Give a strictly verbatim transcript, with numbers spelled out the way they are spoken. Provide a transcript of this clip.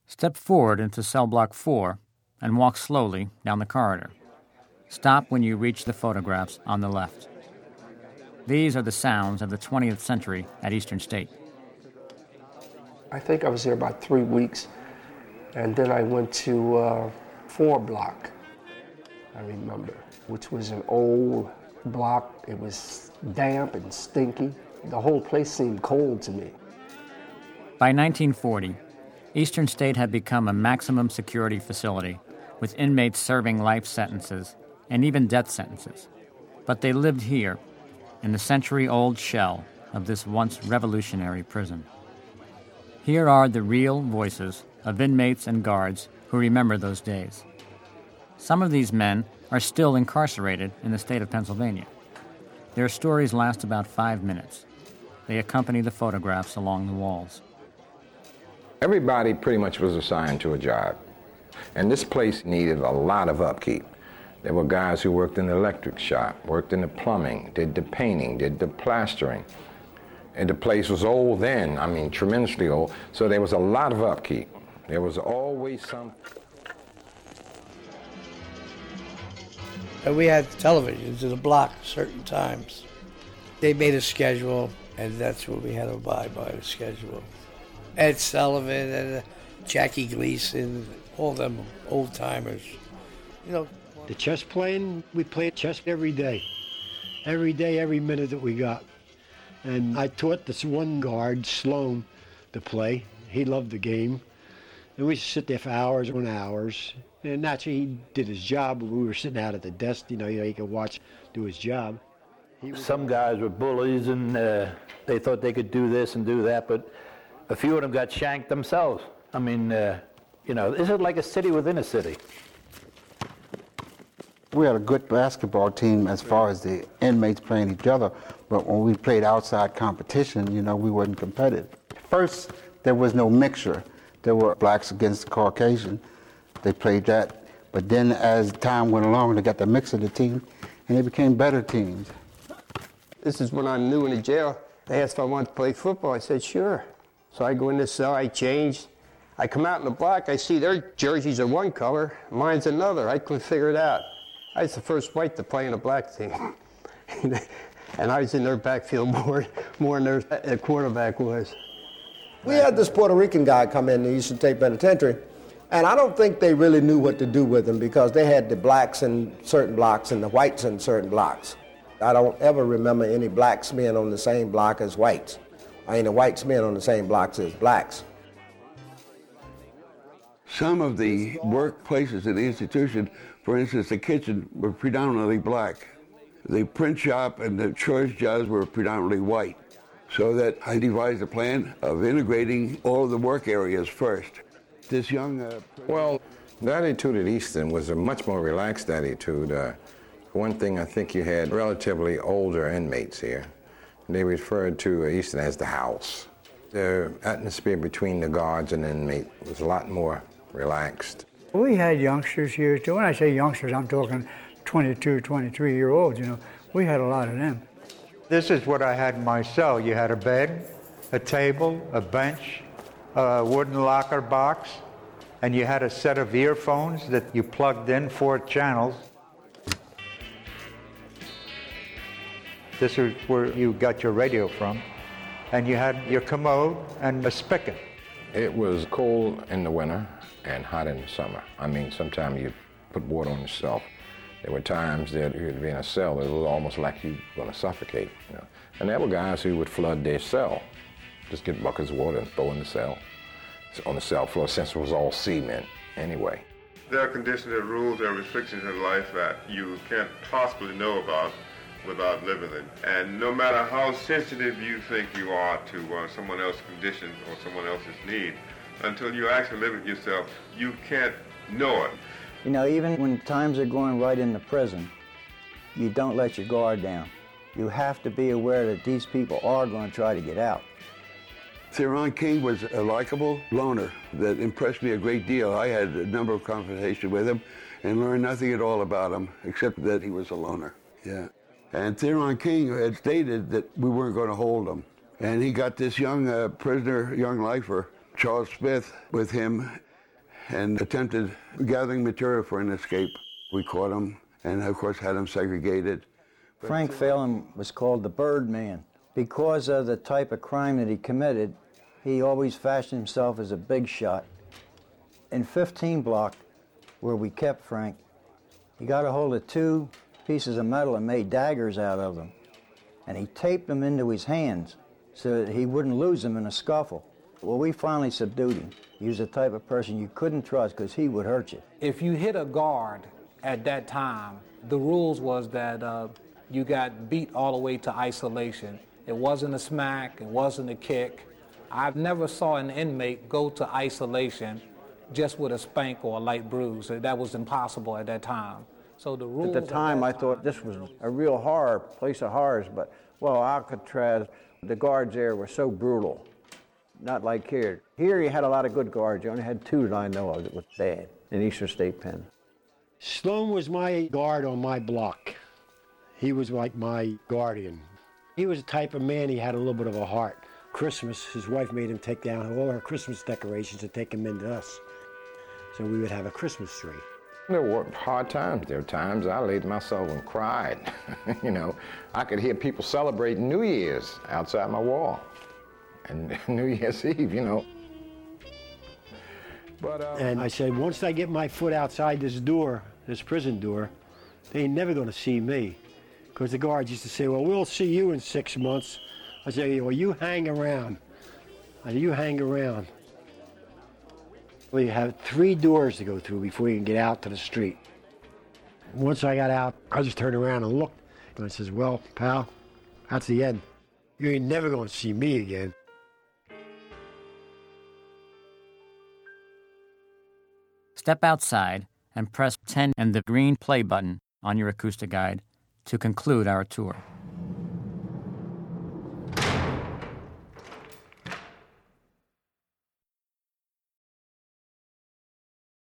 Step forward into cell block four and walk slowly down the corridor. Stop when you reach the photographs on the left. These are the sounds of the twentieth century at Eastern State. I think I was there about three weeks, and then I went to uh, four block, I remember, which was an old block. It was damp and stinky. The whole place seemed cold to me. By nineteen forty, Eastern State had become a maximum security facility with inmates serving life sentences and even death sentences. But they lived here, in the century-old shell of this once revolutionary prison. Here are the real voices of inmates and guards who remember those days. Some of these men are still incarcerated in the state of Pennsylvania. Their stories last about five minutes. They accompany the photographs along the walls. Everybody pretty much was assigned to a job. And this place needed a lot of upkeep. There were guys who worked in the electric shop, worked in the plumbing, did the painting, did the plastering. And the place was old then, I mean tremendously old, so there was a lot of upkeep. There was always some... And we had televisions in the block at certain times. They made a schedule, and that's what we had to abide by, the schedule. Ed Sullivan and uh, Jackie Gleason, all them old-timers. You know, the chess playing, we played chess every day. Every day, every minute that we got. And I taught this one guard, Sloan, to play. He loved the game. And we used to sit there for hours and hours. And naturally, he did his job. We were sitting out at the desk, you know, you know he could watch, do his job. Some guys were bullies, and uh, they thought they could do this and do that, but a few of them got shanked themselves. I mean, uh, you know, this is like a city within a city. We had a good basketball team as far as the inmates playing each other, but when we played outside competition, you know, we weren't competitive. First, there was no mixture. There were blacks against Caucasian. They played that. But then as time went along, they got the mix of the team, and they became better teams. This is when I'm new in the jail. They asked if I wanted to play football. I said, sure. So I go in the cell, I change. I come out in the block, I see their jerseys are one color, mine's another. I couldn't figure it out. I was the first white to play in a black team. And I was in their backfield more, more than their quarterback was. We had this Puerto Rican guy come in the Eastern State Penitentiary, and I don't think they really knew what to do with him because they had the blacks in certain blocks and the whites in certain blocks. I don't ever remember any blacks being on the same block as whites. I mean, the whites being on the same blocks as blacks. Some of the workplaces in the institution, for instance, the kitchen, were predominantly black. The print shop and the church jobs were predominantly white. So that I devised a plan of integrating all of the work areas first. This young... Uh, well, the attitude at Easton was a much more relaxed attitude. Uh, one thing, I think you had relatively older inmates here. They referred to Easton as the house. The atmosphere between the guards and the inmate was a lot more relaxed. We had youngsters here too. When I say youngsters, I'm talking twenty-two, twenty-three-year-olds, you know. We had a lot of them. This is what I had in my cell. You had a bed, a table, a bench, a wooden locker box, and you had a set of earphones that you plugged in, four channels. This is where you got your radio from. And you had your commode and a spigot. It was cold in the winter and hot in the summer. I mean, sometimes you put water on yourself. There were times that you'd be in a cell, it was almost like you were going to suffocate. You know? And there were guys who would flood their cell, just get buckets of water and throw in the cell, on the cell floor, since it was all cement anyway. There are conditions and rules, there are restrictions in life that you can't possibly know about without living it. And no matter how sensitive you think you are to uh, someone else's condition or someone else's need, until you actually live it yourself, you can't know it. You know, even when times are going right in the prison, you don't let your guard down. You have to be aware that these people are going to try to get out. Theron King was a likable loner that impressed me a great deal. I had a number of conversations with him and learned nothing at all about him except that he was a loner. Yeah. And Theron King had stated that we weren't going to hold him. And he got this young uh, prisoner, young lifer, Charles Smith, with him. and attempted gathering material for an escape. We caught him and, of course, had him segregated. Frank Phelan was called the Birdman. Because of the type of crime that he committed, he always fashioned himself as a big shot. In fifteen block, where we kept Frank, he got a hold of two pieces of metal and made daggers out of them. And he taped them into his hands so that he wouldn't lose them in a scuffle. Well, we finally subdued him. He was the type of person you couldn't trust because he would hurt you. If you hit a guard at that time, the rules was that uh, you got beat all the way to isolation. It wasn't a smack, it wasn't a kick. I never saw an inmate go to isolation just with a spank or a light bruise. That was impossible at that time. So the rules at the time, I thought this was a real horror, place of horrors, but, well, Alcatraz, the guards there were so brutal. Not like here. Here you had a lot of good guards. You only had two that I know of that was bad in Eastern State Pen. Sloan was my guard on my block. He was like my guardian. He was the type of man, he had a little bit of a heart. Christmas, his wife made him take down all her Christmas decorations and take them into us. So we would have a Christmas tree. There were hard times. There were times I laid myself and cried. You know, I could hear people celebrating New Year's outside my wall. And New Year's Eve, you know. But, uh, and I said, once I get my foot outside this door, this prison door, they ain't never going to see me. Because the guards used to say, well, we'll see you in six months. I said, well, you hang around. I said, you hang around. Well, you have three doors to go through before you can get out to the street. Once I got out, I just turned around and looked. And I says, well, pal, that's the end. You ain't never going to see me again. Step outside and press ten and the green play button on your acoustic guide to conclude our tour.